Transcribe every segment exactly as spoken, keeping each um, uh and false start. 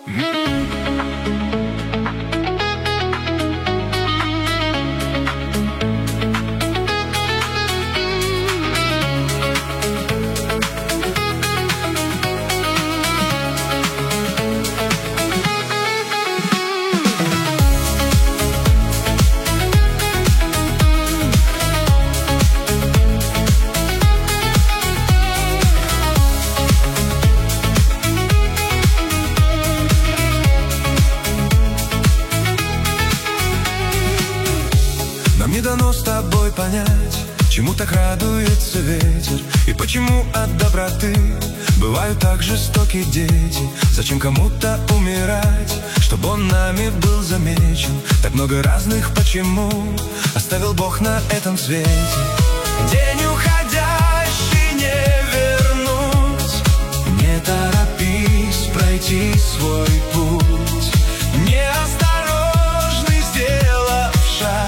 Не дано с тобой понять, чему так радуется ветер, и почему от доброты бывают так жестоки дети. Зачем кому-то умирать, чтобы он нами был замечен? Так много разных почему оставил Бог на этом свете. День уходящий не вернуть, не торопись пройти свой путь, неосторожный сделав шаг.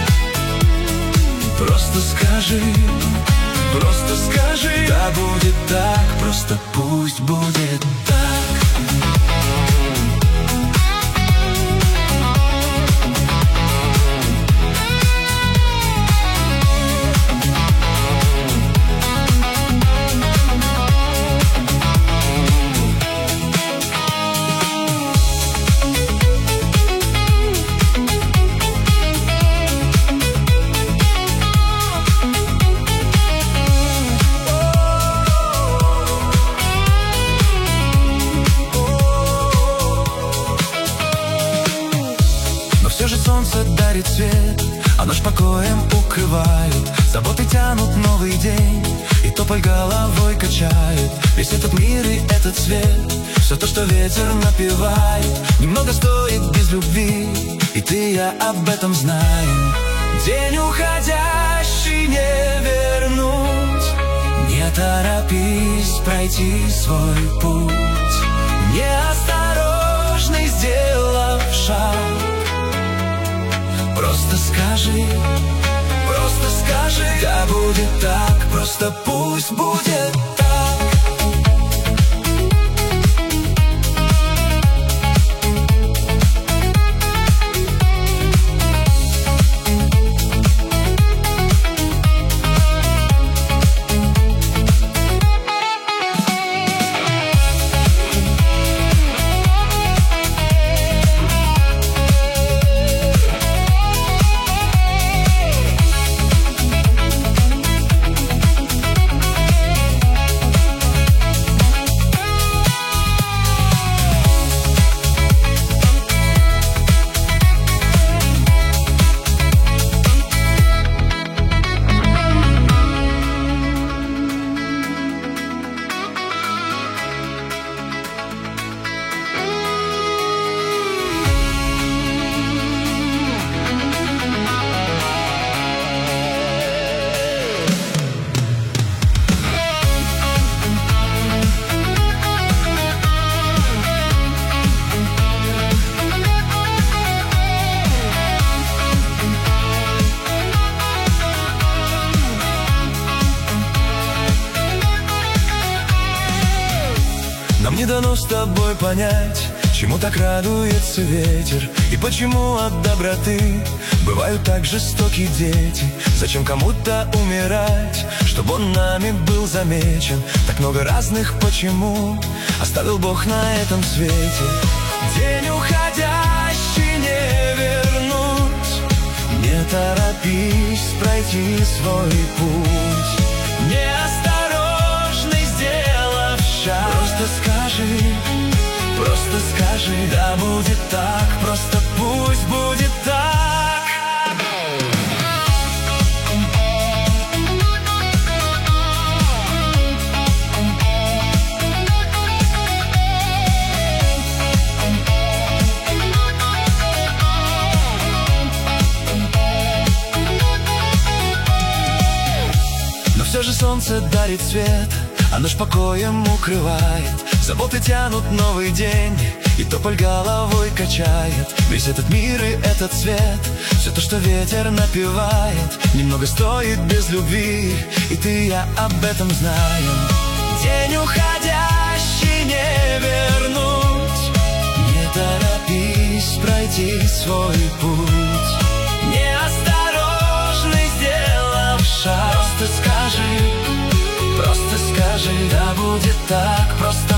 Просто скажи, просто скажи, да будет так, просто пусть будет так. Все же солнце дарит свет, а ночь покоем укрывает. Заботы тянут новый день, и тополь головой качает. Весь этот мир и этот свет, все то, что ветер напевает, немного стоит без любви, и ты и я об этом знаем. День уходящий не вернуть, не торопись пройти свой путь, неосторожный сделав шаг. Просто скажи, просто скажи, да будет так, просто пусть будет так. Нам не дано с тобой понять, чему так радуется ветер, и почему от доброты бывают так жестоки дети. Зачем кому-то умирать, чтобы он нами был замечен? Так много разных почему оставил Бог на этом свете. День уходящий не вернуть, не торопись пройти свой путь, неосторожный сделав шаг. Просто скажи, просто скажи, да будет так, просто пусть будет так. Но все же солнце дарит свет, а ночь покоем укрывает. Заботы тянут новый день, и тополь головой качает. Весь этот мир и этот свет, все то, что ветер напевает, немного стоит без любви, и ты и я об этом знаем. День уходящий не вернуть, свой путь. Неосторожный, сделав шаг, просто скажи, просто скажи, да будет так, просто